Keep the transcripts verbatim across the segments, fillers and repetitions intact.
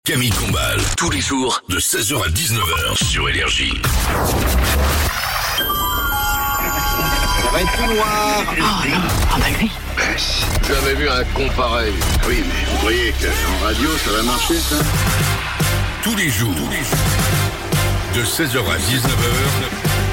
Camille Combal, tous les jours de seize heures à dix-neuf heures sur Énergie. Ça va être tout noir. Ah, ah bah oui. J'avais vu un con pareil. Oui, mais vous voyez qu'en radio, ça va marcher, ça? Tous les jours, de seize heures à dix-neuf heures,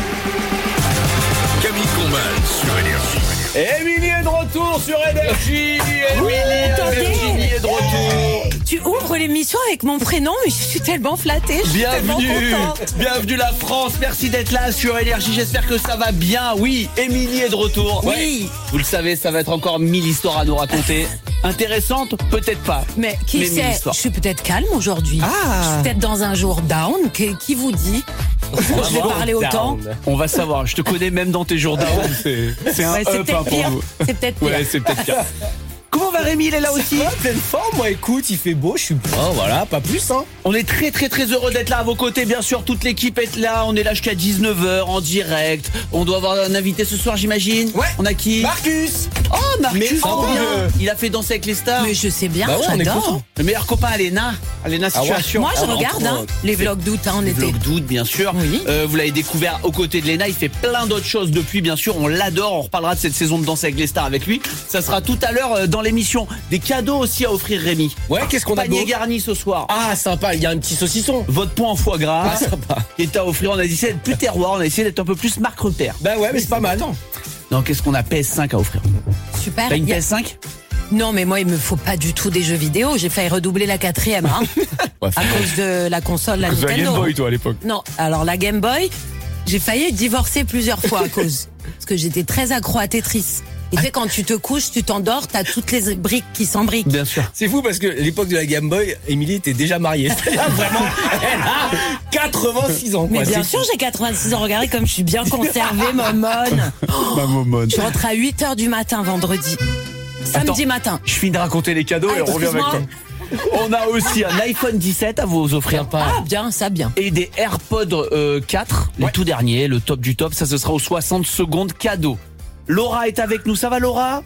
Camille Combal sur Énergie. Émilie est de retour sur Énergie. Oui, Émilie attendez. Virginie est de retour. Tu ouvres l'émission avec mon prénom, mais je suis tellement flattée. Je suis Bienvenue, tellement contente. bienvenue la France. Merci d'être là sur Énergie. J'espère que ça va bien. Oui, Émilie est de retour. Oui. Ouais. Vous le savez, ça va être encore mille histoires à nous raconter. Intéressantes, peut-être pas. Mais qui Mais mille sait, histoires. je suis peut-être calme aujourd'hui. Ah. Je suis peut-être dans un jour down. Qui, qui vous dit je vais parler autant. On va savoir. Je te connais même dans tes jours down. C'est, c'est un Ouais, c'est up peut-être hein, pour pire. vous. C'est peut-être pire. Ouais, c'est peut-être pire. Comment va Rémi? Il est là aussi. Ouais, pleine forme, moi écoute, il fait beau, je suis bien, voilà, pas plus hein. On est très très très heureux d'être là à vos côtés. Bien sûr, toute l'équipe est là. On est là jusqu'à dix-neuf heures en direct. On doit avoir un invité ce soir, j'imagine. Ouais. On a qui? Marcus. Oh, Marcus, Mais trop oh, bien. euh, Il a fait Danser avec les stars. Mais je sais bien, Bah ouais, on est j'adore. content. Le meilleur copain, Alena. Alena Ah ouais. Situation. Moi, je Ah, regarde entre hein, autres. les vlogs d'août, hein, on Les était. vlogs d'août, bien sûr. Oui. Euh, vous l'avez découvert aux côtés de Lena. Il fait plein d'autres choses depuis, bien sûr. On l'adore. On reparlera de cette saison de Danse avec les stars avec lui. Ça sera tout à l'heure euh, dans l'émission. Des cadeaux aussi à offrir, Rémi. Ouais, qu'est-ce qu'on a Panier beau garni ce soir. Ah, sympa, il y a un petit saucisson. Votre point en foie gras. Ah, sympa. Qui est à offrir. On a essayé d'être plus terroir. On a essayé d'être un peu plus marque repère. Bah ouais, mais c'est pas mal. Non, qu'est-ce qu'on a? P S cinq à offrir. Super. T'as une Il y a- P S cinq? Non, mais moi, il me faut pas du tout des jeux vidéo. J'ai failli redoubler la quatrième, hein, Ouais, à cause de la console, la Nintendo. toi à l'époque. Non, alors la Game Boy, j'ai failli divorcer plusieurs fois à cause. Parce que j'étais très accro à Tetris. Et tu sais, quand tu te couches, tu t'endors, t'as toutes les briques qui s'embriquent. Bien sûr. C'est fou parce que à l'époque de la Game Boy, Émilie était déjà mariée. C'est-à-dire vraiment, elle a quatre-vingt-six ans. Mais quoi. bien C'est sûr, fou. j'ai quatre-vingt-six ans. Regardez comme je suis bien conservée, momone. Ma momone. Je rentre à huit heures du matin vendredi. Samedi Attends. matin. Je finis de raconter les cadeaux Ah, et on revient avec toi. excuse-moi. On a aussi un iPhone dix-sept à vous offrir. Ah, bien, ça, bien. Et des AirPods euh, quatre, les Ouais. tout derniers, le top du top. Ça, ce sera aux soixante secondes cadeau. Laura est avec nous. Ça va, Laura?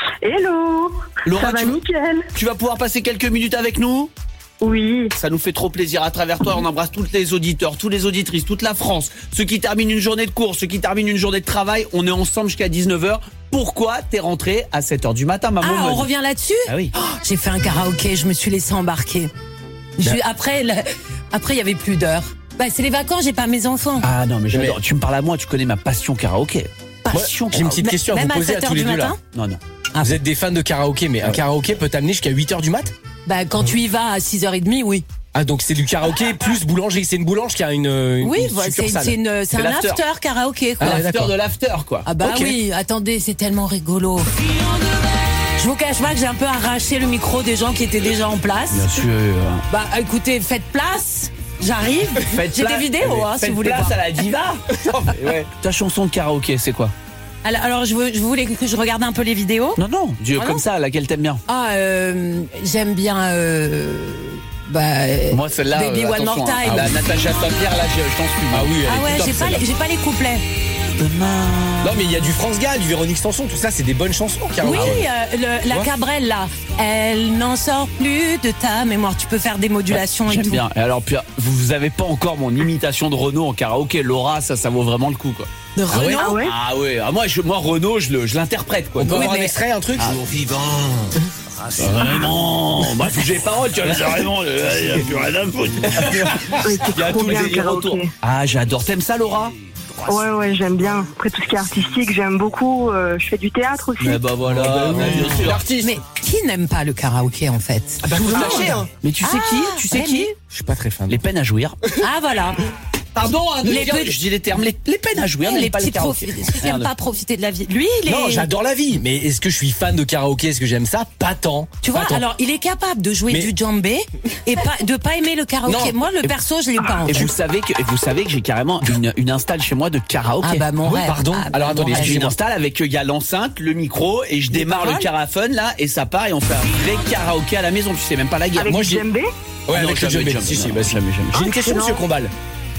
Hello. Laura, Ça va tu, nickel. tu vas pouvoir passer quelques minutes avec nous? Oui. Ça nous fait trop plaisir. À travers toi, on embrasse tous les auditeurs, tous les auditrices, toute la France. Ceux qui terminent une journée de cours, ceux qui terminent une journée de travail. On est ensemble jusqu'à dix-neuf heures. Pourquoi t'es rentrée à sept heures du matin, maman? Ah, on revient là-dessus? Ah oui. Oh, j'ai fait un karaoké, je me suis laissé embarquer. Je suis- après, le- après, il y avait plus d'heures. Bah, c'est les vacances, j'ai pas mes enfants. Ah non, mais j'adore. Mais- Tu me parles à moi, tu connais ma passion karaoké. Passion J'ai une petite Même- question à vous même à poser à sept heures tous les du deux là. matin. Non, non. Vous êtes des fans de karaoké, mais un karaoké peut t'amener jusqu'à huit heures du mat? Bah, quand tu y vas à six heures trente, oui. Ah, donc c'est du karaoké plus boulangerie. C'est une boulange qui a une, une Oui, une voilà, c'est succursale. c'est une- c'est un l'after. after karaoké, quoi. Ah, L'after d'accord. de l'after, quoi. Ah bah Ok. oui, attendez, c'est tellement rigolo. Je vous cache pas que j'ai un peu arraché le micro des gens qui étaient déjà en place. Bien sûr. Bah écoutez, faites place, j'arrive. Faites J'ai place- des vidéos, hein, si Faites vous voulez place voir. à la diva. Ouais. Ta chanson de karaoké, c'est quoi? Alors, alors, je, veux- je voulais que je regarde un peu les vidéos. Non, non, Dieu, Ah comme non ça, laquelle t'aimes bien? Ah, euh, j'aime bien. Euh, bah, euh, Moi, celle-là, Baby euh, One More attention, hein. Time. La Natacha Saint-Pierre, là, je, je t'en suis. Ah oui, elle ah est ouais, top, j'ai pas, celle-là. les- j'ai pas les couplets. Non, mais il y a du France Gall, du Véronique Sanson, tout ça, c'est des bonnes chansons, karaoké. Oui, euh, le- la Ouais. Cabrel là, elle n'en sort plus de ta mémoire. Tu peux faire des modulations et J'aime tout. bien. Et alors, puis, vous, vous avez pas encore mon imitation de Renaud en karaoké. Laura, ça, ça vaut vraiment le coup, quoi. De Ah ouais Renaud. Ah ouais. Ah ouais, ah, moi, je, moi, Renaud, je le- je l'interprète, quoi. On peut Oui, avoir un mais- extrait, un truc Vivant. Vraiment. Bah, faut que j'ai les paroles, tu vois, c'est vraiment, il y a plus rien à foutre. Ouais, Il y a c'est trop tout le bien le délire autour. karaoké. Ah, j'adore. T'aimes ça, Laura? Ouais, ouais, j'aime bien. Après, tout ce qui est artistique, j'aime beaucoup. Euh, je fais du théâtre aussi. Mais bah voilà, bah oui. bien sûr. L'artiste. Mais qui n'aime pas le karaoké en fait? Bah, vous Tout le lâchez, monde. hein. Mais tu sais Ah, qui? Tu sais ouais, qui? mais- Je suis pas très fan. Les peines à jouir. Ah voilà. Pardon, hein, de Les dire- petits- je dis les termes. Les, les peines à jouir, les n'aiment pas petits les karaokés. profi- ceux qui n'aiment Merde. pas profiter de la vie. Lui, il est. Non, j'adore la vie, mais est-ce que je suis fan de karaoké? Est-ce que j'aime ça? Pas tant. Tu vois, Pas tant. alors il est capable de jouer Mais- du djembé et pas, de pas aimer le karaoké. Non. Moi, le perso, je l'ai pas. en Et fait. vous savez que, et vous savez que j'ai carrément une, une install chez moi de karaoké. Ah bah mon Oui, rêve. pardon. Ah, bah, Alors, mon attendez, rêve. J'ai une excusez-moi. install avec il y a l'enceinte, le micro et je démarre le paroles caraphone là et ça part et on fait un vrai karaoké à la maison. Tu sais même pas la guerre. Avec Moi du je dis- djembé. Ouais, Ah non, avec le jamais, djembé. jamais, Si, si, non, bah, si. jamais, jamais. J'ai une question, excellent. monsieur Combal.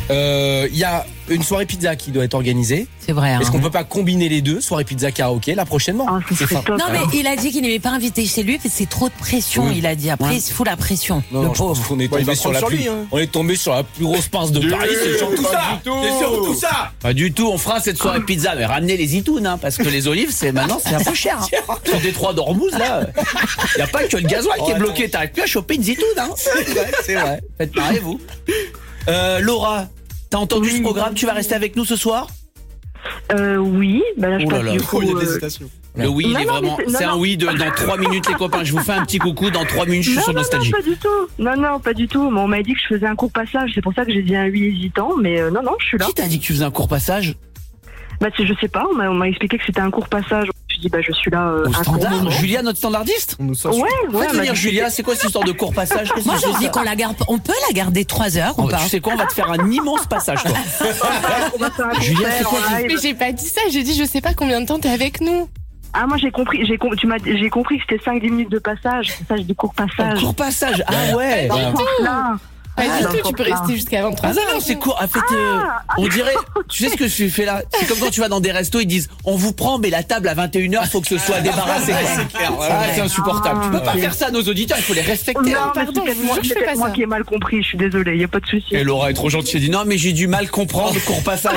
Euh, Il y a une soirée pizza qui doit être organisée. C'est vrai. Hein. Est-ce qu'on peut pas combiner les deux, soirée pizza karaoké, là prochainement? Ah, ce serait fin- top. Non, mais il a dit qu'il n'aimait pas inviter chez lui, parce que c'est trop de pression, Oui. il a dit. Après, Ouais. il se fout la pression. Non, le non, je pense pauvre. qu'on est Bah, il tombé va sur la prendre sur plus, lui, hein. on est tombé sur la plus grosse pince de Paris, c'est surtout pas ça. du tout. C'est surtout ça. Pas du tout, on fera cette soirée pizza, mais ramenez les itounes, hein, parce que les olives, c'est maintenant, c'est un peu cher. Hein. Sur Détroit d'Ormuz, là, il n'y a pas que le gasoil qui est bloqué, t'arrives plus à choper une zitoune. Hein. C'est vrai, c'est vrai. Faites pareil, vous. Euh, Laura, t'as entendu Oui. ce programme, tu vas rester avec nous ce soir? Euh, oui, bah là, je Oh là passe là. du coup. Oh, il y a des euh, hésitations. Le oui, il Non, est non, vraiment. mais c'est- C'est non, un non. oui de, dans trois minutes, les copains. Je vous fais un petit coucou. Dans trois minutes, je suis Non, sur non, Nostalgie. non, pas du tout. Non, non, pas du tout. Mais on m'a dit que je faisais un court passage. C'est pour ça que j'ai dit un oui hésitant. Mais euh, non, non, je suis là. Qui t'a dit que tu faisais un court passage? Bah, c'est- je sais pas. On m'a, on m'a expliqué que c'était un court passage. Je dis, bah, je suis là. Euh, Au un court standard, moment. Julia, notre standardiste? On nous sort sur- Ouais, ouais. Faites elle m'a venir dit- Julia, c'est quoi cette histoire de court passage? Qu'est-ce Moi, que je c'est, dis ça? qu'on la garde. On peut la garder trois heures ou Oh, pas? tu sais quoi, on va te faire un immense passage, toi. On va faire un Julia, concert c'est quoi en qui- live. Mais j'ai pas dit ça, j'ai dit je sais pas combien de temps t'es avec nous. Ah, moi, j'ai compris. J'ai, com- tu m'as, j'ai compris que c'était cinq dix minutes de passage. Passage de court Un passage. court passage, ah ouais. Dans ce sens-là. Pas Ah, du dans tout, ce tu peux sens-là. rester jusqu'à Ah vingt-trois non, non, c'est court. En fait, euh, on dirait, tu sais ce que tu fais là? C'est comme quand tu vas dans des restos, ils disent, on vous prend, mais la table à vingt et une heures, faut que ce soit débarrassé. Ah, c'est insupportable. Tu peux pas faire ça à nos auditeurs, il faut les respecter. Non, hein. mais pardon, c'est je peut-être moi, vous jure, je c'est fais peut-être pas moi ça. qui ai mal compris. Je suis désolée. Y a pas de souci. Et Laura est trop gentille, elle dit, non, mais j'ai du mal comprendre court passage.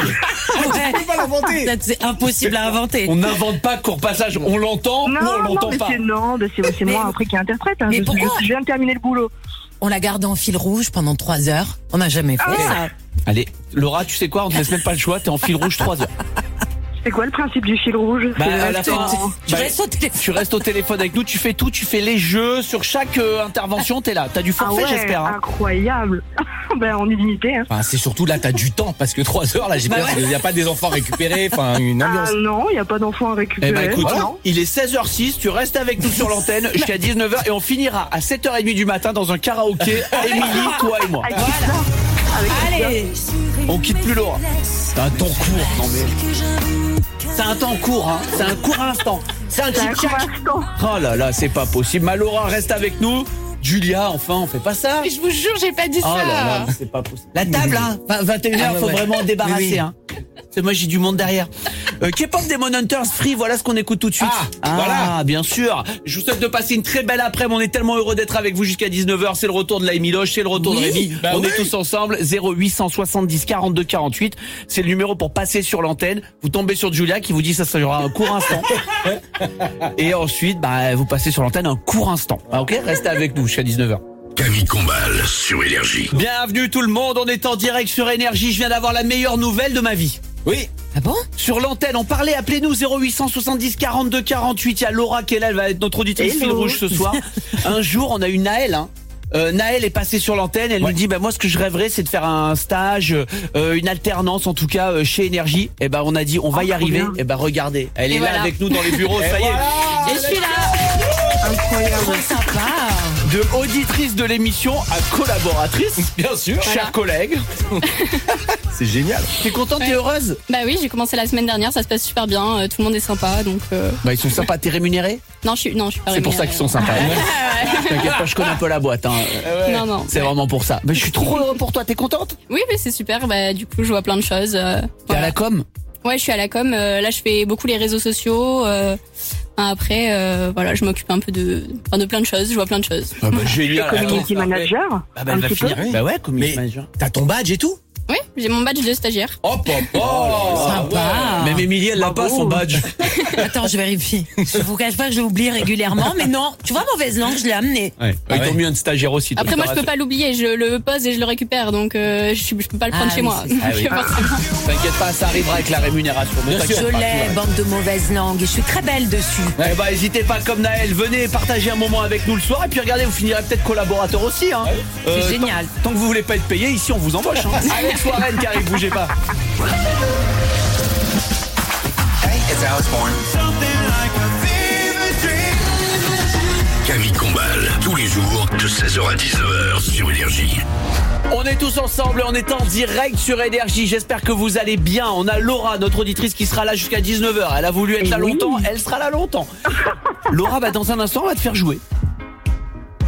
Ouais. Ça, C'est impossible à inventer. On n'invente pas court passage, on l'entend Non, ou on non, l'entend mais pas. c'est non, mais c'est, c'est Mais- moi après qui interprète. Hein. mais Je, pourquoi je- je viens de terminer le boulot. On la garde en fil rouge pendant trois heures. On n'a jamais fait ça. Allez, Laura, tu sais quoi, on te laisse même pas le choix, t'es en fil rouge trois heures. C'est quoi le principe du fil rouge? Bah, C'est à la rester fin, en- Tu bah, restes au téléphone. tu restes au téléphone avec nous, tu fais tout, tu fais les jeux, sur chaque euh, intervention, t'es là. T'as du Ah forfait, ouais, j'espère. Hein. incroyable. Ben, on est limité. Hein. Enfin, c'est surtout là, t'as du temps parce que trois heures là, j'ai Bah peur ouais. qu'il n'y a pas des enfants récupérés, enfin une ambiance. Ah non, il n'y a pas d'enfants à récupérer. Eh ben écoute, non. il est seize heures six, tu restes avec nous sur l'antenne jusqu'à dix-neuf heures et on finira à sept heures trente du matin dans un karaoké, Émilie, toi et moi. Avec ça, avec Allez. On quitte plus Laura. C'est un temps court, non mais... C'est un temps court, hein. C'est un court instant. C'est un C'est un tic-tac. court instant. Oh là là, c'est pas possible. Ma Laura reste avec nous. Julia, enfin, on fait pas ça. Mais je vous jure, j'ai pas dit Oh ça. là là, c'est pas possible. La table, hein, vingt et une heures, Ah ouais, faut ouais. vraiment en débarrasser. Oui, oui. Hein. C'est moi, j'ai du monde derrière. Euh, K-pop Demon Hunters Free, voilà ce qu'on écoute tout de suite. Ah, voilà. bien sûr. Je vous souhaite de passer une très belle après-midi. On est tellement heureux d'être avec vous jusqu'à dix-neuf heures. C'est le retour de la Miloche, c'est le retour de Oui. Rémi. Bah on oui. est tous ensemble. zéro huit cent soixante-dix quarante-deux quarante-huit. C'est le numéro pour passer sur l'antenne. Vous tombez sur Julia qui vous dit ça sera un court instant. Et ensuite, bah, vous passez sur l'antenne un court instant. Ah, ok? Restez avec nous jusqu'à dix-neuf heures. Camille Combal sur Énergie. Bienvenue tout le monde, on est en direct sur Énergie, je viens d'avoir la meilleure nouvelle de ma vie. Oui. Ah bon? Sur l'antenne, on parlait, appelez-nous zéro huit cent soixante-dix quarante-deux quarante-huit, il y a Laura qui est là, elle va être notre auditrice Hello. fil rouge ce soir. Un jour, on a eu Naël, hein. Euh, Naël est passée sur l'antenne, elle Ouais. nous dit bah moi ce que je rêverais c'est de faire un stage, euh, une alternance en tout cas euh, chez Énergie. Et ben on a dit on va Oh, y trop arriver. bien. Et ben regardez, elle est Et là voilà. avec nous dans les bureaux, ça y est. Et je suis là. Incroyable. Trop sympa. De auditrice de l'émission à collaboratrice, Bien sûr. chers collègues. C'est génial. T'es contente, t'es heureuse? Bah oui, j'ai commencé la semaine dernière, ça se passe super bien, euh, tout le monde est sympa, donc euh, Bah ils sont sympas, t'es rémunéré? non, je suis non, je suis pas C'est pour ça rémunérée. qu'ils sont sympas. T'inquiète pas, je connais un peu la boîte. Hein. Non, non. C'est vraiment pour ça. Mais je suis trop heureux pour toi. T'es contente? Oui, mais c'est super. Bah du coup, je vois plein de choses. euh, T'es voilà. à la com? Ouais, je suis à la com. euh, là, je fais beaucoup les réseaux sociaux. euh, après, euh, voilà, je m'occupe un peu de, enfin, de plein de choses. Je vois plein de choses. Ah bah, génial. Community Attends, manager. Ah bah, un elle va petit peu. finir. Bah ouais, community Mais- manager. T'as ton badge et tout? Oui, j'ai mon badge de stagiaire. Hop hop hop. Sympa. Même Émilie, elle l'a pas Bravo. son badge. Attends, je vérifie. Je vous cache pas que je l'oublie régulièrement, mais non. Tu vois, mauvaise langue, je l'ai amené. Ouais. Ah Ils ouais. t'ont mis un stagiaire aussi. toi, Après, je moi, te je peux rassure. pas l'oublier. Je le pose et je le récupère, donc euh, je, suis- je peux pas le prendre Ah chez oui, moi. c'est ça. Ah oui. Donc, forcément. T'inquiète pas, ça arrivera avec la rémunération. Ne Bien t'inquiète sûr. Je pas, l'ai, tout va bande de mauvaises langues, et je suis très belle dessus. bien. Eh bah, hésitez pas comme Naël, venez partager un moment avec nous le soir. Et puis regardez, vous finirez peut-être collaborateur aussi. Hein. Euh, C'est génial. Tant, tant que vous voulez pas être payé, ici on vous embauche. Hein. Alex Warren qui arrive, bougez pas. Camille Combal, tous les jours de seize heures à dix-neuf heures sur Énergie. On est tous ensemble, on est en direct sur Énergie. J'espère que vous allez bien. On a Laura, notre auditrice, qui sera là jusqu'à dix-neuf heures. Elle a voulu être là Oui. longtemps, elle sera là longtemps. Laura, bah, dans un instant, on va te faire jouer.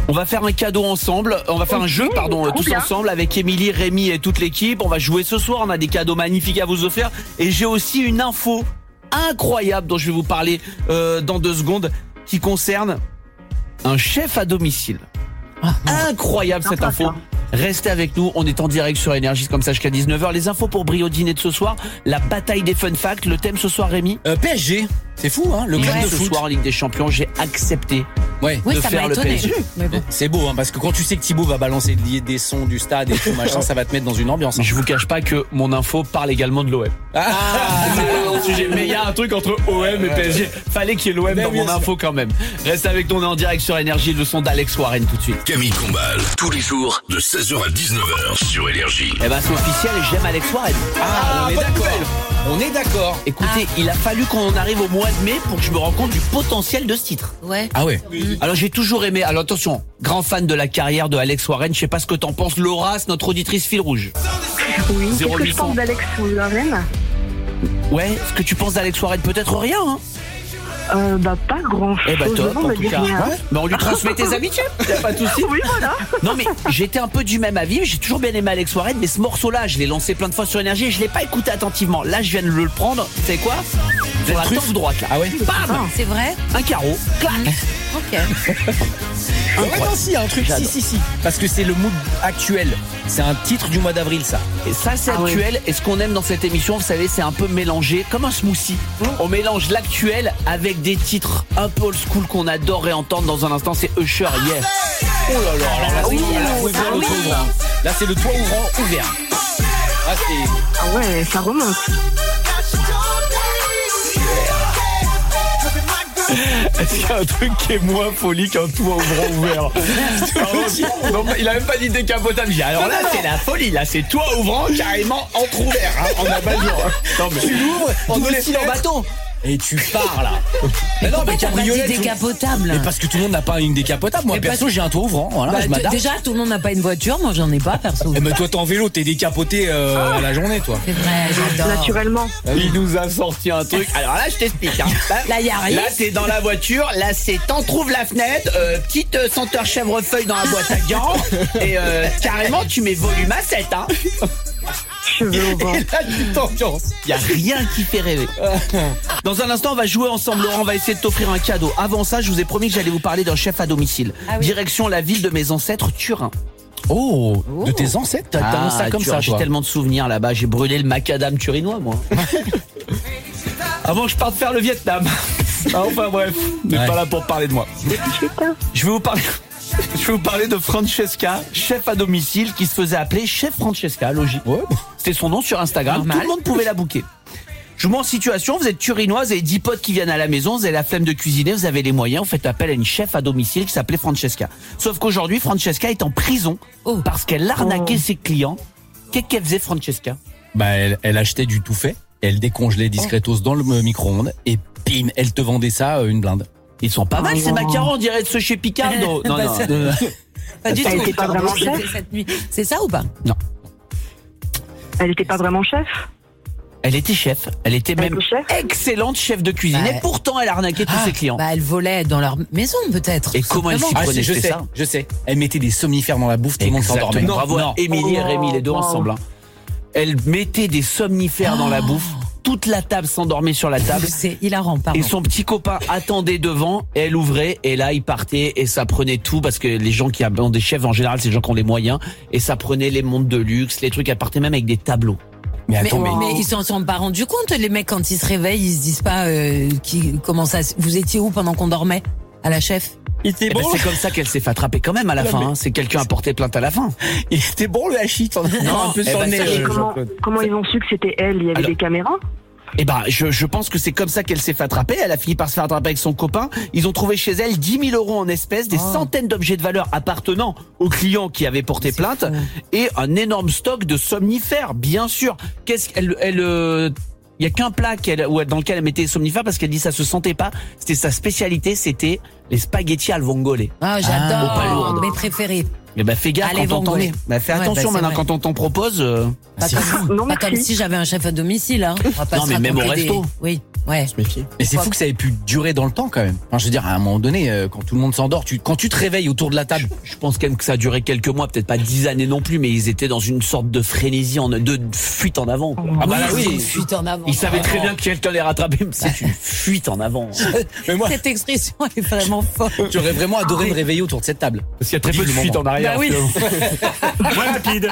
On va faire un cadeau ensemble, on va faire Ok, un jeu, pardon, trop tous bien. ensemble avec Émilie, Rémi et toute l'équipe. On va jouer ce soir, on a des cadeaux magnifiques à vous offrir. Et j'ai aussi une info incroyable dont je vais vous parler euh, dans deux secondes, qui concerne un chef à domicile. Incroyable cette Sympa, info. ça. Restez avec nous, on est en direct sur Énergie comme ça jusqu'à dix-neuf heures. Les infos pour Brio dîner de ce soir, la bataille des fun facts. Le thème ce soir, Rémi, Euh, P S G, c'est fou, hein, le club Ouais. de ce foot. soir en Ligue des Champions, j'ai accepté Ouais. Oui, de ça faire m'a le étonné. P S G. Mais bon. C'est beau, hein, parce que quand tu sais que Thibaut va balancer des, des sons du stade et tout machin, ça va te mettre dans une ambiance. Mais Hein. je vous cache pas que mon info parle également de l'O M. Ah, C'est pas dans le sujet, mais il y a un truc entre O M et P S G. Fallait qu'il y ait l'O M Mais dans bien mon sûr. info quand même. Reste avec nous, on est en direct sur Énergie, le son d'Alex Warren tout de suite. Camille Combal, tous les jours, de seize heures à dix-neuf heures sur Énergie. Eh ben c'est officiel, j'aime Alex Warren. Ah, on est bonne d'accord. nouvelle. On est d'accord. Écoutez, il a fallu qu'on arrive au mois de mai pour que je me rende compte du potentiel de ce titre. Ouais. Ah ouais. Alors j'ai toujours aimé, alors attention, grand fan de la carrière de Alex Warren, je sais pas ce que t'en penses, Laura, c'est notre auditrice fil rouge. Oui, qu'est-ce zéro que huit je cents. pense d'Alex Warren? Ouais, ce que tu penses d'Alex Warren, peut-être rien, hein. Euh, bah, pas grand-chose. Eh ben top, on en me tout dit cas. rien. Ouais. Mais on lui transmet tes amitiés, y a pas de souci. Oui, voilà. Non mais j'étais un peu du même avis, j'ai toujours bien aimé Alex Warren, mais ce morceau-là, je l'ai lancé plein de fois sur Énergie et je l'ai pas écouté attentivement. Là, je viens de le prendre, tu sais quoi? Sur la truffe droite là. Ah ouais. Bam, C'est vrai? un carreau, clac. Ok. Ah ouais, non, si, il y a un truc. Si, J'adore. si, si. Parce que c'est le mood actuel. C'est un titre du mois d'avril, ça. Et ça c'est Ah ouais. actuel, et ce qu'on aime dans cette émission, vous savez, c'est un peu mélangé, comme un smoothie. On mélange l'actuel avec des titres un peu old school qu'on adore réentendre dans un instant, c'est Usher, yeah. Oh là là, alors là, c'est oui, là, faut ouvrir ah le oui. toit ouvrant. Là, c'est le toit ouvrant ouvert. Ah, c'est. Ah ouais, ça remonte. Est-ce qu'il y a un truc qui est moins folie qu'un toit ouvrant ouvert? Non, il a même pas dit décapotable. J'ai dit, alors là, c'est la folie. Là, c'est toit ouvrant carrément entrouvert, hein, en abat-jour. Non, mais Tu l'ouvres, en double style en fenêtre, bateau. et tu pars là. Mais non, mais T'as pas cabriolet. dit tout- décapotable. Mais parce que tout le monde n'a pas une décapotable. Moi, Mais perso, parce- j'ai un toit ouvrant. Voilà, Bah, je t- m'adapte. déjà, tout le monde n'a pas une voiture. Moi, j'en ai pas, perso. Eh, mais toi, t'es en vélo, t'es décapoté euh, à la journée, toi. C'est vrai, j'adore. Naturellement. Il nous a sorti un truc. Alors là, je t'explique. Hein. Là, y a rien. Là, t'es dans la voiture. Là, c'est t'entrouvres la fenêtre. Euh, petite euh, senteur chèvrefeuille dans la boîte à gants. Et euh, carrément, tu mets volume à sept. Hein. Cheveux au vent. Et là, tu t'ambiances. Il y a rien qui fait rêver. Dans un instant, on va jouer ensemble. Laurent, on va essayer de t'offrir un cadeau. Avant ça, je vous ai promis que j'allais vous parler d'un chef à domicile. Ah oui. Direction la ville de mes ancêtres, Turin. Oh, de tes ancêtres, t'as t'as ça comme Turin, ça, j'ai toi. tellement de souvenirs là-bas. J'ai brûlé le macadam turinois, moi. Avant que je parte faire le Vietnam. Ah, enfin bref, on n'est Ouais. pas là pour parler de moi. Je vais vous parler. Je vais vous parler de Francesca, chef à domicile, qui se faisait appeler Chef Francesca, logique. Ouais. C'était son nom sur Instagram, Normal. tout le monde pouvait la booker. Je vous mets en situation, vous êtes turinois, vous avez dix potes qui viennent à la maison, vous avez la flemme de cuisiner, vous avez les moyens, vous faites appel à une chef à domicile qui s'appelait Francesca. Sauf qu'aujourd'hui, Francesca est en prison Oh. parce qu'elle arnaquait Oh. ses clients. Qu'est-ce qu'elle faisait, Francesca? Bah, elle, elle achetait du tout fait, elle décongelait discretos dans le micro-ondes et bim, elle te vendait ça euh, une blinde. Ils sont pas mal, Oh. ces macarons, on dirait de ceux chez Picard. Non, non, Bah, non. ça- non. Pas du Elle tout. était pas vraiment C'était chef cette nuit. C'est ça ou pas? Elle était pas vraiment chef. Elle était chef, elle était Elle même était chef excellente chef de cuisine Bah, et pourtant elle arnaquait tous ses clients. Bah, elle volait dans leur maison, peut-être. Et comment elle s'y simplement. Ah, prenait, je c'est sais, ça je sais. Elle mettait des somnifères dans la bouffe, tout le monde s'endormait. Exactement. Bravo Non. à Émilie et Rémi, les deux Oh, ensemble. hein. Elle mettait des somnifères dans la bouffe. Toute la table s'endormait sur la table. C'est hilarant, pardon. Et son petit copain attendait devant, et elle ouvrait, et là il partait, et ça prenait tout, parce que les gens qui ont des chefs en général, c'est les gens qui ont les moyens, et ça prenait les montres de luxe, les trucs, elle partait même avec des tableaux. Mais Mais, attends, mais, mais ils s'en sont pas rendus compte, les mecs, quand ils se réveillent, ils se disent pas euh, qui, comment ça. Vous étiez où pendant qu'on dormait? À la chef? il était Eh ben, bon. c'est comme ça qu'elle s'est fait attraper quand même à la Ouais, fin, mais- hein. C'est quelqu'un a porté plainte à la fin. Il était bon le hachis, t'en as un peu eh sur ben, le nez. ça, euh, Et comment, Jean-Claude. comment ils ont su que c'était elle? Il y avait Alors- des caméras? Eh ben, je, je pense que c'est comme ça qu'elle s'est fait attraper. Elle a fini par se faire attraper avec son copain. Ils ont trouvé chez elle dix mille euros en espèces, des Oh. centaines d'objets de valeur appartenant aux clients qui avaient porté C'est plainte fou. et un énorme stock de somnifères, bien sûr. Qu'est-ce qu'elle, elle, euh, il y a qu'un plat qu'elle, où elle- dans lequel elle mettait les somnifères parce qu'elle dit ça se sentait pas. C'était sa spécialité, c'était les spaghettis al vongole. Ah, aux j'adore. palourdes. Mes préférés. Mais bah fais gaffe Allez, quand on t'en Van Gogh. est. Bah fais Ouais, attention bah, c'est maintenant vrai. quand on t'en propose. euh, Pas, c'est comme, Non, pas merci. comme si j'avais un chef à domicile. Hein. On va pas Non, se mais même au raconter resto. des- Oui, ouais. Se méfier. Mais c'est fou que ça ait pu durer dans le temps quand même. Enfin, je veux dire, à un moment donné, euh, quand tout le monde s'endort, tu, quand tu te réveilles autour de la table, Je pense quand même que ça a duré quelques mois, peut-être pas dix années non plus, mais ils étaient dans une sorte de frénésie, en, de fuite en avant. quoi. Ah bah là c'est oui, une fuite en avant. ils savaient très Vraiment. bien que quelqu'un les rattrapait, mais c'est une fuite en avant. mais moi, Cette expression est vraiment forte. j'aurais vraiment adoré me réveiller autour de cette table. Parce qu'il y a très peu de Vivement. fuite en arrière. Bah oui. Moins rapide.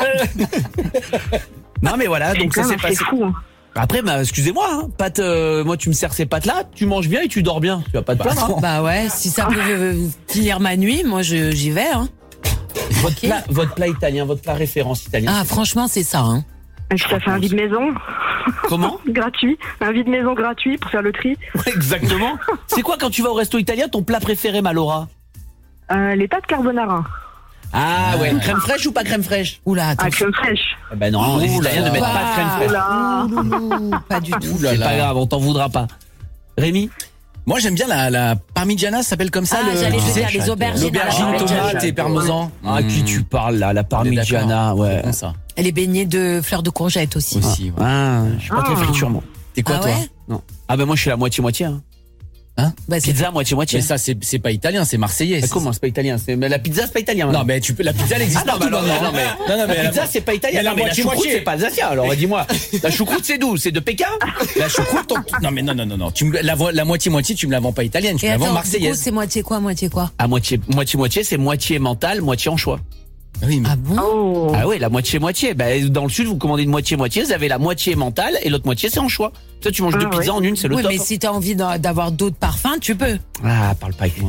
Non mais voilà, donc ça Putain, s'est passé. C'est fou. hein. Après, bah, excusez-moi, hein, pâte, euh, moi tu me sers ces pâtes-là, tu manges bien et tu dors bien. Tu vas pas te plaindre. hein. Bah ouais, si ça peut euh, finir ma nuit, moi je- j'y vais. Hein. Votre, plat, votre plat italien, votre plat référence italien. Ah, franchement, c'est ça. Hein. Et puis ça fait un vide maison Comment gratuit, un vide maison gratuit pour faire le tri. Exactement. C'est quoi quand tu vas au resto italien ton plat préféré, Malora? Euh, les pâtes carbonara. Ah ouais, crème fraîche ou pas crème fraîche? Oula, Ah, attends. crème fraîche. Eh ben non, les Ouh là Italiens ne là. mettent pas de crème fraîche. Oula. Ouloulou, pas du tout. Ouh là C'est là. pas grave, on t'en voudra pas. Rémi? Moi, j'aime bien la, la parmigiana, ça s'appelle comme ça. Ah, le, j'allais tu te sais, dire les aubergines. l'aubergine, à la tomate parmesan. et parmesan. Ah, à qui tu parles là, la parmigiana, ouais. Comme ça. Elle est baignée de fleurs de courgette aussi. Aussi, ouais. Ah, je suis pas très Ah. friture moi. T'es quoi, Ah toi? ouais Non. Ah ben moi je suis la moitié-moitié. Hein. Bah, c'est Pizza moitié-moitié. Mais ça, c'est, c'est pas italien, c'est marseillais. Mais comment c'est pas italien? C'est mais la pizza c'est pas italien. Non, mais tu peux, la pizza, elle existe Ah non, partout bah alors, maintenant. non, mais- non, non, mais la pizza c'est pas italien. mais la Non, mais la moitié-moitié. choucroute c'est pas alsacien. Alors dis-moi, la choucroute c'est d'où? C'est de Pékin? la choucroute, ton- non, mais non, non, non, non. Tu me, la, vo- la moitié-moitié, tu me la vends pas italienne, tu Et me la vends attends, du coup, marseillaise. c'est moitié quoi, moitié quoi? À moitié moitié moitié c'est moitié mental, moitié anchois. Oui, mais Ah bon? Oh. Ah oui, la moitié moitié. Ben dans le sud vous commandez une moitié moitié, vous avez la moitié mentale et l'autre moitié c'est anchois. Toi tu manges Ah, deux pizzas ouais. en une, c'est le Oui, top. mais si t'as envie d'a- d'avoir d'autres parfums, tu peux. Ah, parle pas avec moi.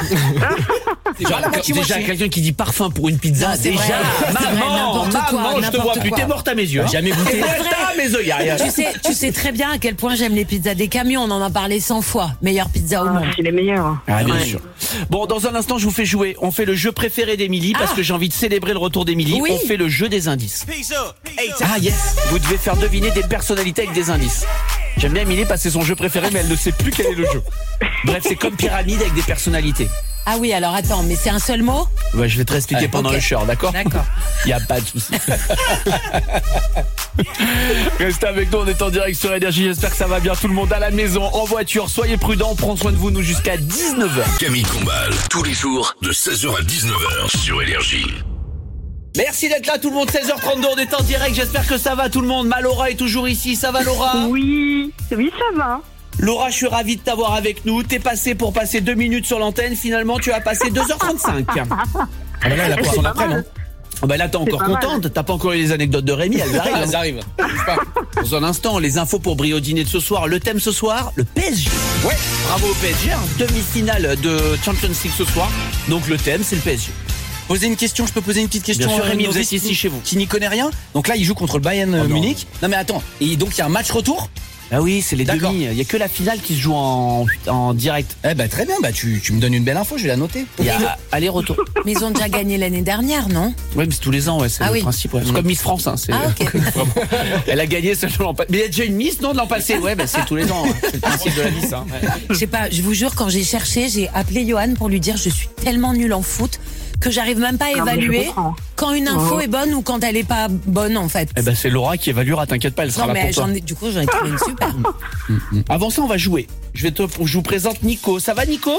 déjà, la Déjà, moitié-moitié. quelqu'un qui dit parfum pour une pizza, Non, c'est déjà, vrai, c'est vrai, maman, n'importe quoi, maman, je te n'importe vois plus, quoi. t'es morte à mes yeux. hein. Jamais goûté. Et moi, t'as à mes œillères. Tu sais, tu sais très bien à quel point j'aime les pizzas des camions. On en a parlé cent fois. Meilleure pizza au Ah, monde. c'est les meilleurs. Ah, bien Ouais. sûr. Bon, dans un instant, je vous fais jouer. On fait le jeu préféré d'Émilie parce Ah. que j'ai envie de célébrer le retour d'Émilie. Oui. On fait le jeu des indices. Ah yes. Vous devez faire deviner des personnalités avec des indices. J'aime bien Émilie parce que c'est son jeu préféré, mais elle ne sait plus quel est le jeu. Bref, c'est comme pyramide avec des personnalités. Ah oui, alors attends, mais c'est un seul mot? Ouais, je vais te réexpliquer Ouais, pendant ok. le show, d'accord? D'accord. Il y a pas de souci. Restez avec nous, on est en direct sur Énergie. J'espère que ça va bien. Tout le monde à la maison, en voiture. Soyez prudents, prends soin de vous, nous jusqu'à dix-neuf heures. Camille Combal, tous les jours de seize heures à dix-neuf heures sur Énergie. Merci d'être là tout le monde, seize heures trente-deux, on est en direct, j'espère que ça va tout le monde. Ma Laura est toujours ici, ça va Laura? Oui, oui, ça va. Laura, je suis ravi de t'avoir avec nous. T'es passé pour passer deux minutes sur l'antenne, finalement tu as passé deux heures trente-cinq. Ah, bah là, elle a pris C'est son pas après, mal. non? Ah bah là t'es encore pas mal. contente, t'as pas encore eu les anecdotes de Rémi, elles arrivent. Elles arrivent. Bouge pas. Dans un instant, les infos pour briller au dîner de ce soir. Le thème ce soir, le P S G. Ouais, bravo au P S G, hein. Demi-finale de Champions League ce soir. Donc le thème c'est le P S G. Poser une question, je peux poser une petite question. Bien sûr, à Rémi, vous Novice, êtes ici chez vous. Qui n'y connaît rien. Donc là, il joue contre le Bayern euh, Oh non. Munich. Non mais attends, et donc il y a un match retour. Ah oui, c'est les D'accord. demi. Il y a que la finale qui se joue en, en direct. Eh ben très bien, bah tu, tu me donnes une belle info, je vais la noter. Il y a aller-retour. Mais ils ont déjà gagné l'année dernière, non? Oui, mais c'est tous les ans, ouais, c'est Ah le oui. principe. Ouais. C'est comme Miss France, hein, c'est. Ah, ok. Elle a gagné seulement l'an passé. Mais il y a déjà une Miss, non, de l'an passé. Ouais, bah, c'est tous les ans. hein. C'est le principe de la Miss. Hein. Ouais. Je sais pas, je vous jure, quand j'ai cherché, j'ai appelé Johan pour lui dire je suis tellement nulle en foot que j'arrive même pas à Non, mais je évaluer comprends. quand une info Oh. est bonne ou quand elle est pas bonne en fait. Eh ben, c'est Laura qui évaluera, t'inquiète pas, elle sera Non là mais pour toi. j'en ai, du coup j'en ai trouvé une super. Avant ça, on va jouer. Je vais te, je vous présente Nico. Ça va, Nico?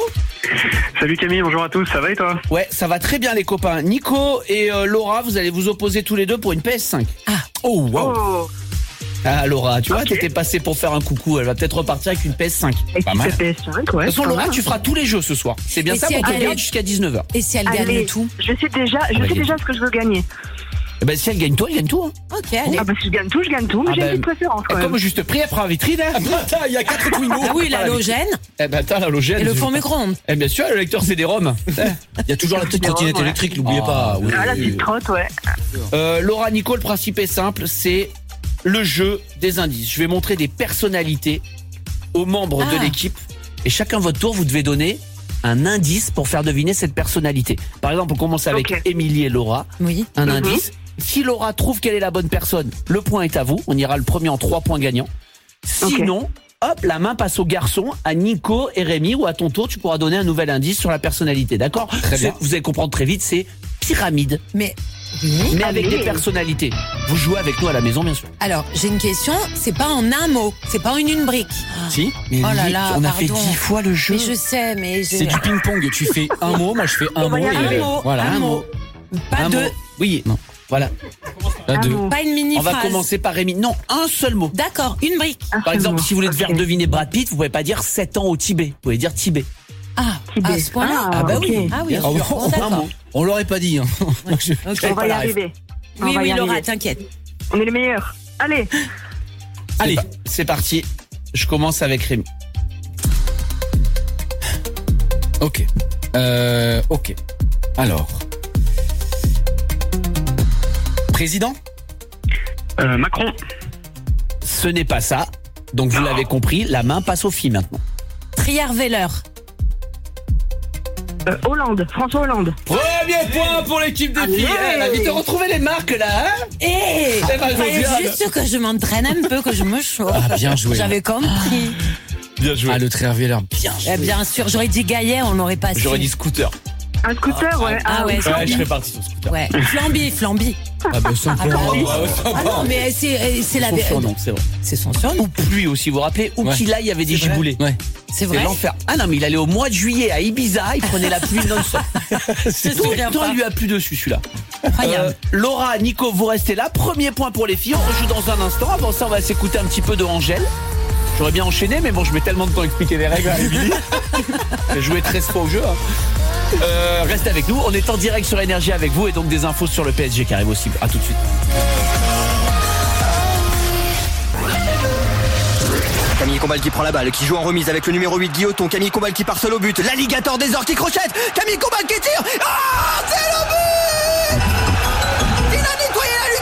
Salut Camille, bonjour à tous, ça va et toi? Ouais, ça va très bien, les copains. Nico et euh, Laura, vous allez vous opposer tous les deux pour une P S cinq. Oh wow. Oh, Ah, Laura, tu vois, Ok. t'étais passée pour faire un coucou. Elle va peut-être repartir avec une P S cinq. De et Pas qui mal. fait P S cinq, ouais. toute façon, pas Laura, mal. tu feras tous les jeux ce soir. C'est bien Et ça si pour elle te gagne- garder jusqu'à dix-neuf heures. Et si elle gagne Allez, tout? je sais déjà, je Ah bah, sais gagne. déjà ce que je veux gagner. Eh ben, si elle gagne tout, elle gagne tout. Hein. Ok, allez. Ah bah si je gagne tout, je gagne tout, mais Ah j'ai bah, une petite préférence quand Comme même. juste prix après la vitrine. Hein. Attends, il y a quatre Twingo. Ah oui, l'halogène Eh ben, attends, l'halogène. et le four micro-ondes. Eh bien sûr, le lecteur c'est des roms. Il y a toujours la petite C'est trottinette drôle, ouais. électrique, n'oubliez Ah, pas. Oui, Ah la oui, petite oui. trotte, ouais. Euh, Laura, Nico, le principe est simple, c'est le jeu des indices. Je vais montrer des personnalités aux membres de Ah. l'équipe et chacun votre tour, vous devez donner un indice pour faire deviner cette personnalité. Par exemple, on commence avec Ok. Émilie et Laura. Oui. Un Mhm. indice. Si Laura trouve quelle est la bonne personne, le point est à vous. On ira le premier en trois points gagnants. Sinon, hop, la main passe au garçon, à Nico et Rémi, ou à ton tour, tu pourras donner un nouvel indice sur la personnalité. D'accord? Très bien. C'est- Vous allez comprendre très vite, c'est pyramide, Mais oui. mais avec Allez. des personnalités. Vous jouez avec nous à la maison, bien sûr. Alors, j'ai une question. C'est pas en un mot. C'est pas en une brique. Si. Mais Oh là Lily, là, on a pardon. fait dix fois le jeu. Mais je sais, mais j'ai- C'est du ping-pong. Tu fais un mot, moi je fais un On va y mot. arriver. Et, un mot. voilà. un mot. Pas Un deux. mot. Oui, Non. voilà. Là, Un deux. mot. Pas une mini On va phrase. commencer par Rémi. Non, un seul mot. D'accord, une brique. Un Par seul exemple, mot. si vous voulez Ok. faire deviner Brad Pitt, vous pouvez pas dire sept ans au Tibet. Vous pouvez dire Tibet. Ah, Tibet. à ce point-là. Ah, bah ok. oui. Ah oui, Bien on- sûr. on- Un d'accord. mot. On l'aurait pas dit. Hein. Je- Ok. On va pas y la ref. arriver. On Oui, va y oui, arriver. Laura, t'inquiète. On est les meilleurs. Allez. Allez. C'est parti. Je commence avec Rémi. Ok. Euh, ok. Alors. Président. Euh, Macron. Ce n'est pas ça. Donc vous l'avez compris, la main passe aux filles maintenant. Trierweiler. Euh, Hollande. François Hollande. Premier point pour l'équipe des Allez. filles. Elle a vite retrouvé les marques là. Hein Eh, Eh ben, je fallait viens, juste que je m'entraîne un peu, que je me chauffe. Ah, bien joué. J'avais compris. Bien joué. Ah, le Trierweiler. Bien joué. Eh bien sûr, j'aurais dit Gaillet, on n'aurait pas su. J'aurais dit scooter. Un scooter, ouais. Ah ouais, Ouais, je serais parti sur scooter. Ouais, Flamby, Flamby. Ah, bah, simplement. Ah, bah, Ah, ouais, Ah non, mais c'est c'est la Son surnom, c'est vrai. C'est son surnom. Ou pluie aussi, vous vous rappelez Ou Ouais. qu'il aille, il y avait des C'est vrai. giboulées. Ouais. C'est C'est vrai. l'enfer. Ah non, mais il allait au mois de juillet à Ibiza, il prenait la pluie non-stop. Je Tout souviens le temps, pas. il lui a plu dessus celui-là. Incroyable. Euh, Laura, Nico, vous restez là. Premier point pour les filles. On rejoue dans un instant. Avant ça, on va s'écouter un petit peu de Angèle. J'aurais bien enchaîné, mais bon, je mets tellement de temps à expliquer les règles à Émilie. J'ai joué treize fois au jeu. Hein. Euh, restez avec nous. On est en direct sur Énergie avec vous et donc des infos sur le P S G qui arrivent aussi. À tout de suite. Camille Combal qui prend la balle, qui joue en remise avec le numéro huit Guilloton. Camille Combal qui part seul au but. L'alligator des ors qui crochette. Camille Combal qui tire. Ah, c'est le but. Il a nettoyé la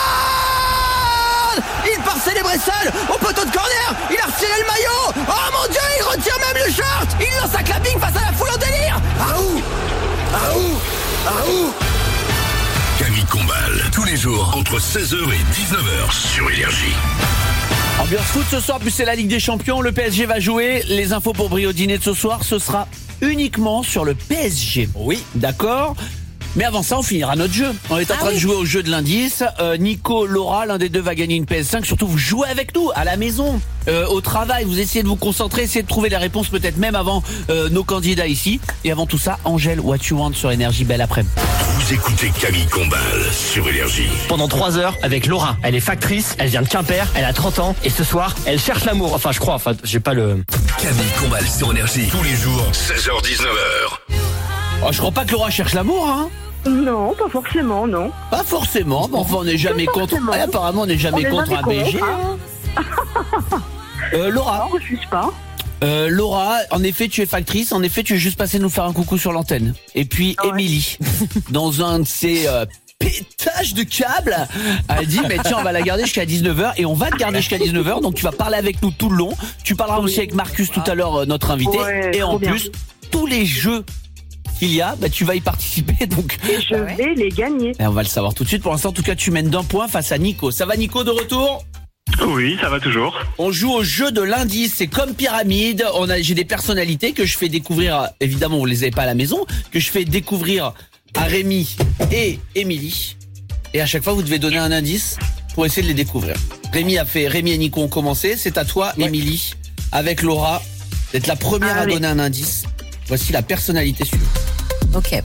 lucarne. Il part célébrer seul au poteau de corner. Il a retiré le maillot. Oh mon Dieu, il retire même le short. Il lance un clapping face à la foule en délire. Ah où Ah où Ah où Camille Combal, tous les jours, entre seize heures et dix-neuf heures sur Énergie. Ambiance foot ce soir, plus c'est la Ligue des Champions. Le P S G va jouer. Les infos pour Brio dîner de ce soir, ce sera uniquement sur le P S G. Oui, d'accord. Mais avant ça, on finira notre jeu. On est en Ah train oui. de jouer au jeu de l'indice. Euh, Nico, Laura, l'un des deux va gagner une P S cinq. Surtout, vous jouez avec nous, à la maison, euh, au travail. Vous essayez de vous concentrer, essayez de trouver les réponses peut-être même avant euh, nos candidats ici. Et avant tout ça, Angèle, What You Want sur Énergie. Belle après-midi. Vous écoutez Camille Combal sur Énergie. Pendant trois heures avec Laura. Elle est factrice, elle vient de Quimper, elle a trente ans et ce soir, elle cherche l'amour. Enfin, je crois, enfin, j'ai pas le... Camille Combal sur Énergie. Tous les jours, seize heures dix-neuf heures. Oh, je crois pas que Laura cherche l'amour, hein. Non, pas forcément, non. Pas forcément, mais enfin on n'est jamais Pas contre. forcément. Ouais, apparemment on n'est jamais On est contre jamais un P S G. contre, hein. Euh, Laura, On refuse pas. euh, Laura, en effet tu es factrice, en effet tu es juste passée nous faire un coucou sur l'antenne. Et puis Ouais. Émilie, dans un de ses euh, pétages de câbles, elle dit mais tiens on va la garder jusqu'à dix-neuf heures et on va te garder jusqu'à dix-neuf heures donc tu vas parler avec nous tout le long. Tu parleras aussi avec Marcus tout à l'heure, euh, notre invité. Ouais, et en trop bien. plus, tous les jeux qu'il y a, bah, tu vas y participer donc. Et je ouais. vais les gagner. Et on va le savoir tout de suite. Pour l'instant, en tout cas, tu mènes d'un point face à Nico. Ça va, Nico, de retour? Oui, ça va toujours. On joue au jeu de l'indice. C'est comme pyramide. On a, j'ai des personnalités que je fais découvrir. Évidemment, vous les avez pas à la maison. Que je fais découvrir à Rémi et Émilie. Et à chaque fois, vous devez donner un indice pour essayer de les découvrir. Rémi a fait. Rémi et Nico ont commencé. C'est à toi, Émilie, avec Laura, d'être la première à Allez. donner un indice. Voici la personnalité suivante. Ok.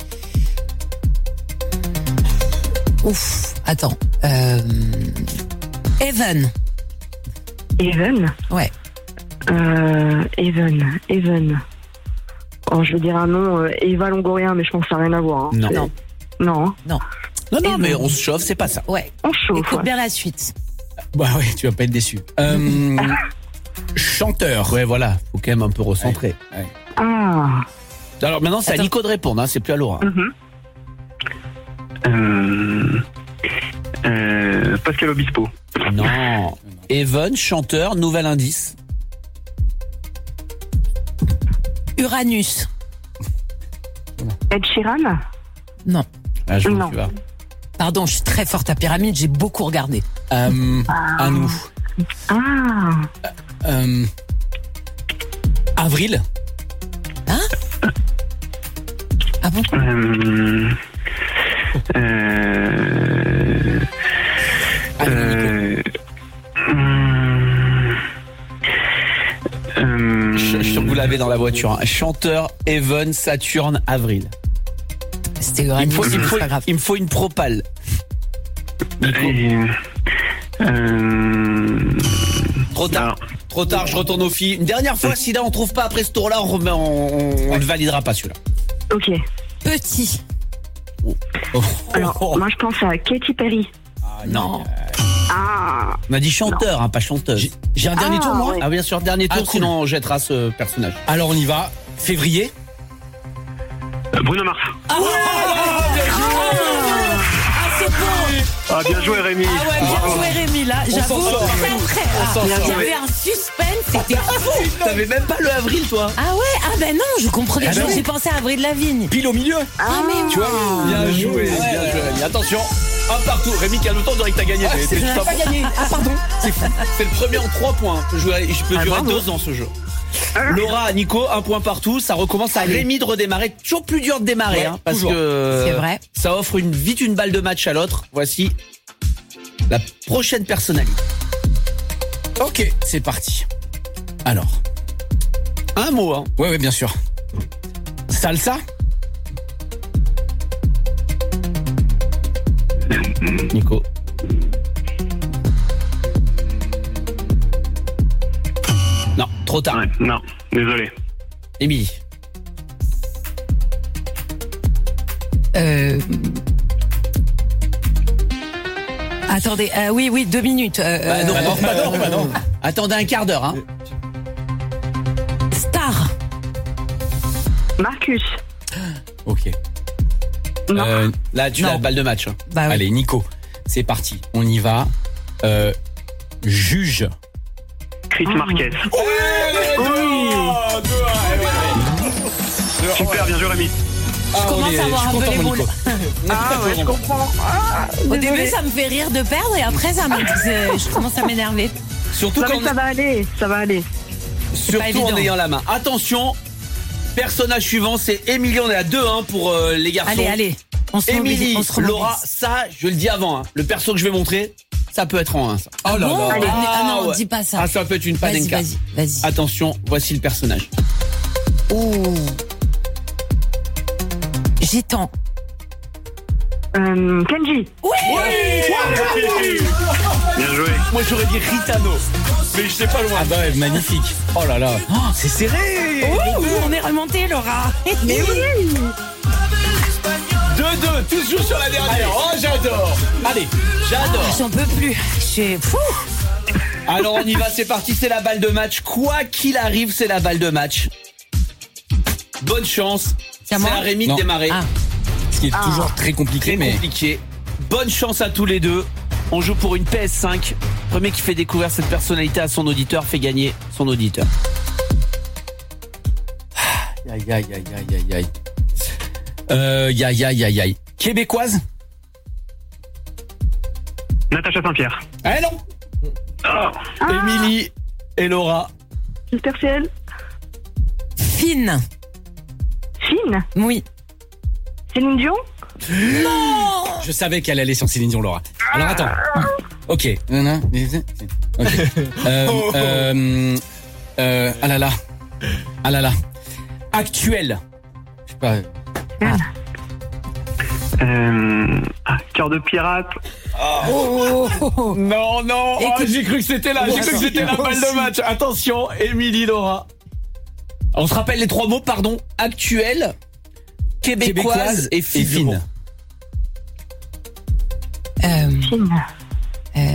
Ouf, attends. Euh... Evan. Even. Ouais. Euh, Even. Even. Oh, je vais dire un nom, euh, Eva Longoria, mais je pense que ça n'a rien à voir. hein. Non. C'est- Non. Non, hein. Non. Non, non, Evan. mais on se chauffe, c'est pas ça. Ouais. On chauffe. Écoute ouais. bien la suite. Bah oui, tu vas pas être déçu. Euh, chanteur. Ouais, voilà. Faut quand même un peu recentrer. Ah. Alors maintenant, c'est à Attends. Nico de répondre, hein, c'est plus à Laura. Mhm. Euh, euh, Pascal Obispo. Non. Evan, chanteur, nouvel indice. Uranus. Ed Sheeran. Non. Ah, je Non. tu vas. Pardon, je suis très forte à pyramide, j'ai beaucoup regardé. Euh, à nous. Ah. Euh, Avril. Ah bon? Euh, Euh... Euh... hum, hum, Je je suis sûr que vous l'avez dans la voiture. hein. Chanteur, Even, Saturne, Avril. C'était Il me grave. faut, il me faut- C'est pas grave. il me faut une propale. et, euh, Trop tard. alors, Trop tard, je retourne aux filles. Une dernière fois, si là on trouve pas après ce tour-là, on remet, on, on, on le validera pas celui-là. Ok. Petit. Alors, moi, je pense à Katy Perry. Ah, non. Ah. On a dit chanteur, hein, pas chanteuse. J'ai- J'ai un dernier Ah, tour, moi ouais. Ah bien sûr, dernier tour, Ah, cool. sinon on jettera ce personnage. Alors, on y va. Février. euh, Bruno Mars. Ah, c'est bon. Ah, bien joué Rémi. Ah ouais, bien joué Rémi là. J'avoue, s'en sort. très très. On s'en Ah, il y sort. avait un suspense, c'était fou. T'avais même pas le avril, toi. Ah ouais, ah ben non, je comprenais. Ah ben J'ai oui. pensé à Avril Lavigne. Pile au milieu. Ah mais Tu vois, Bien joué, Ouais, bien ouais. joué, Rémi. Attention, un partout. Rémi, calme-toi, on dirait que t'as gagné. mais- c'est mais tu t'en- pas gagné. Ah pardon. C'est fou. C'est le premier en trois points. Je peux, jouer- je peux Ah, durer bravo. deux ans ce jeu. Laura, Nico, un point partout. Ça recommence à Rémi de redémarrer. Toujours plus dur de démarrer, Ouais, hein, parce toujours. que C'est vrai. ça offre une, vite une balle de match à l'autre. Voici la prochaine personnalité. Ok, c'est parti. Alors. Un mot, hein. Ouais, ouais, bien sûr. Salsa. Nico. Non, trop tard. Ouais, non, désolé. Émilie. Euh... Attendez, euh, oui, oui, deux minutes. Euh, Bah non, euh, non, bah non, bah non. Attendez un quart d'heure, hein. Star. Marcus. Ok. Non. Euh, Là, tu Non. as la balle de match. hein. Bah oui. Allez, Nico. C'est parti. On y va. Euh, juge. Chris Marquez. Super, bien joué Rémi. Je commence à avoir un peu les boules. Ah ouais, je comprends. Ah, Au désolé. début, ça me fait rire de perdre et après, ça me... c'est- je commence à m'énerver. Surtout Non, quand mais ça va aller, ça va aller. pas Surtout évident. en ayant la main. Attention, personnage suivant, c'est Émilie. On est à deux un pour euh, les garçons. Allez, allez. On se mobilise, Émilie, on se remobilise. Laura, ça, je le dis avant, hein, le perso que je vais montrer, ça peut être en un. Ça. Oh là Bon, là. allez, ah non, ouais. dis pas ça. Ah, ça peut être une Vas-y, panenka. vas-y, vas-y. Attention, voici le personnage. Ouh. Gitan. Euh, Kenji. Bien joué. Moi, j'aurais dit Ritano, mais je sais pas loin. Ah bah ouais, magnifique. Oh là là. Oh, c'est serré. Ouh, on est remonté, Laura. Mais oui. deux deux, toujours sur la dernière. Oh, j'adore. Allez, j'adore. J'en peux plus. J'ai... Fou. Alors on y va, c'est parti, c'est la balle de match. Quoi qu'il arrive, c'est la balle de match. Bonne chance. C'est à C'est moi à Rémi de Non. démarrer. Ah. Ce qui est toujours très compliqué, Très mais. compliqué. Bonne chance à tous les deux. On joue pour une P S cinq. Premier qui fait découvrir cette personnalité à son auditeur fait gagner son auditeur. Aïe, aïe, aïe, aïe, aïe, aïe. Euh, aïe, aïe, aïe, aïe, aïe. Québécoise. Natacha Saint-Pierre. Eh non. Émilie et Laura. Mister C L. Fine. Fine. Oui. Céline Dion. Je savais qu'elle allait sur Céline Dion, Laura. Alors attends. Ok. Non, non. Ok. Euh, euh, euh, ah là là. Ah là là. Actuel. Je sais pas. Euh, ah, Cœur de pirate. Oh, oh, oh. Non, non. Oh, Écoute- j'ai cru que c'était là. J'ai cru que c'était la Moi balle de aussi. match. Attention, Émilie, Laura. On se rappelle les trois mots, pardon. Actuel, québécoise, Québécoise et et fine. fine. Euh, Fine. euh...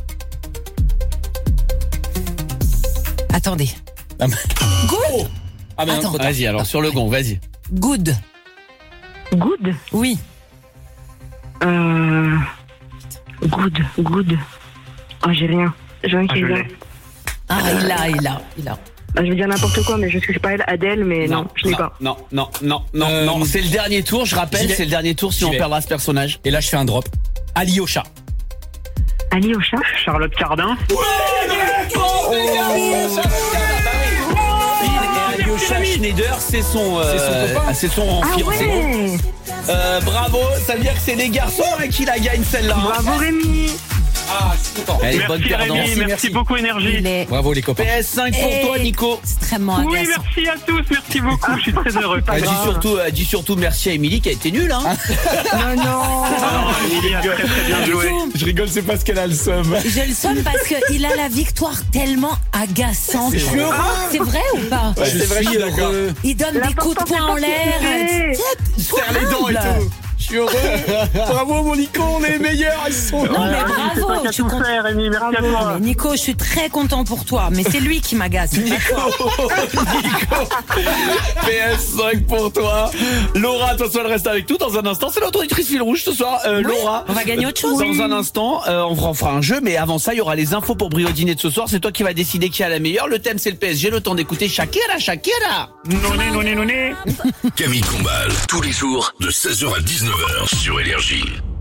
Attendez. Ah, mais- Good. Ah, mais non, Attends. trop tard. Vas-y, alors sur le gong, vas-y. Good. Good. Oui. Euh... Good. Good. Oh, j'ai rien. J'ai rien Ah, qui je vient. l'ai. Ah, il a, il a, il a. Bah, je vais dire n'importe quoi, mais je sais pas elle, Adèle, mais non, je l'ai non, pas. non, non, non, non, Euh, non. C'est le dernier tour, je rappelle, j'y vais. c'est le dernier tour, sinon J'y on vais. perdra ce personnage. Et là, je fais un drop. Alyosha. Ali au chat. Charlotte Cardin. Et Alyosha Schneider, c'est son, euh, C'est son copain. c'est son Ah fiancé. ouais. Euh, bravo, ça veut dire que c'est les garçons hein, qui la gagnent celle-là. hein. Bravo Rémi. Ah, je suis content. Elle est bonne Merci perdante. Rémi, merci, merci. beaucoup Énergie. Il est Bravo les copains. P S cinq pour toi, Nico. extrêmement Oui, agaçant. merci à tous, merci beaucoup, je suis très heureux. Elle dit surtout, elle dit surtout merci à Émilie qui a été nulle. Hein. Non, non. Ah, Émilie a très très bien joué. Je rigole, c'est parce qu'elle a le seum. Je le somme parce qu'il a la victoire tellement agaçante. C'est vrai. C'est vrai ou pas? Ouais, c'est vrai, je suis d'accord. Il donne des coups de poing en l'air. Serre les dents et tout. Je suis heureux. Bravo mon Nico, on est les meilleurs. Ils sont. Non, mais C'est bravo. toi qui Je as suis tout content. fait, Rémi, merci à Non, toi. mais Nico, je suis très content pour toi, mais c'est lui qui m'agace. c'est pas toi. P S cinq pour toi. Laura, toi, elle reste avec nous dans un instant. C'est notre auditrice fil rouge ce soir. Euh, Oui, Laura. on va gagner autre chose. Dans un instant, euh, on fera- on fera un jeu, mais avant ça, il y aura les infos pour Brio Dîner de ce soir. C'est toi qui vas décider qui a la meilleure. Le thème, c'est le P S G. Le temps d'écouter Shakira, Shakira. Noné, noné, noné. Camille Combal, tous les jours de seize heures à dix-neuf heures sur Énergie.